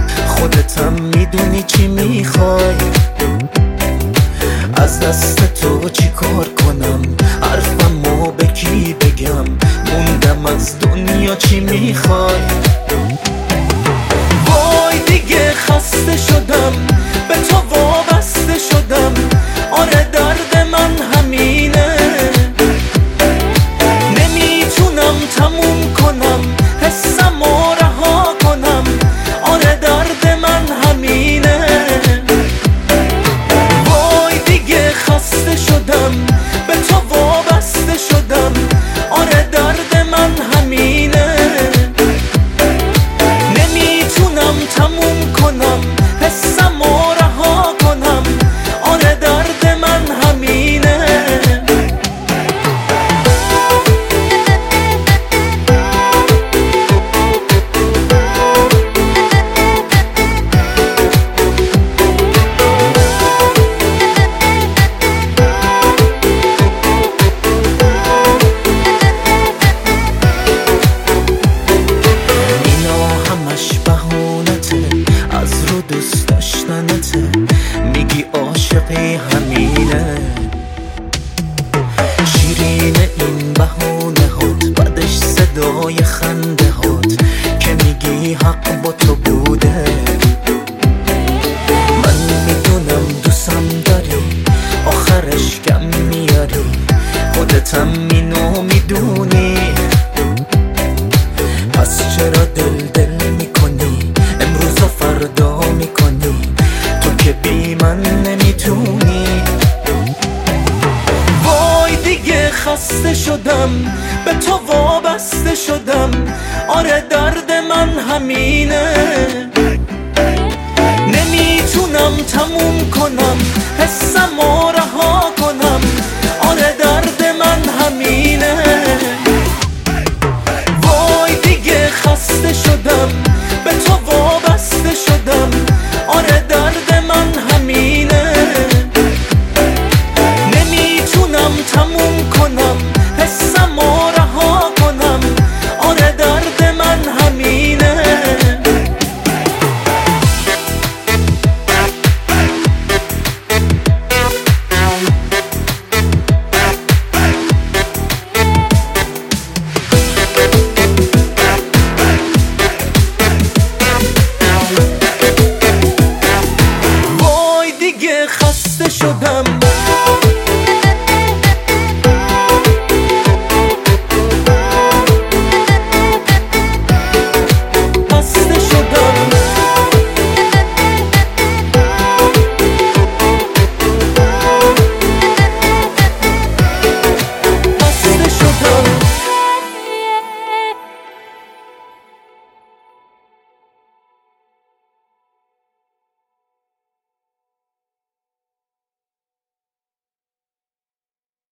خودتم میدونی چی میخوای، از دست تو چی کار کنم، حرفمو به کی بگم، موندم از دنیا چی میخوای. وای دیگه خسته شدم، به تو وابسته شدم، آره درد من همینه، نمیتونم تموم کنم حسمو رها کنم، آره درد من همینه. وای دیگه خسته شدم، به تو وابسته شدم، آره درد من همینه، نمیتونم تموم کنم حسمو رها کنم، آره درد من همینه. دوست داشتنته، میگی عاشقی همینه، شیرین این بهونه هات، بعدش صدای خنده هات که میگی حق با تو بوده. من میدونم دوستم داری، آخرش کم میاری، خودتم اینو میدونی، پس چرا دل میکنی، امروز و فردا میکنی، تو که بی من نمیتونی. وای دیگه خسته شدم، به تو وابسته شدم، آره درد من همینه،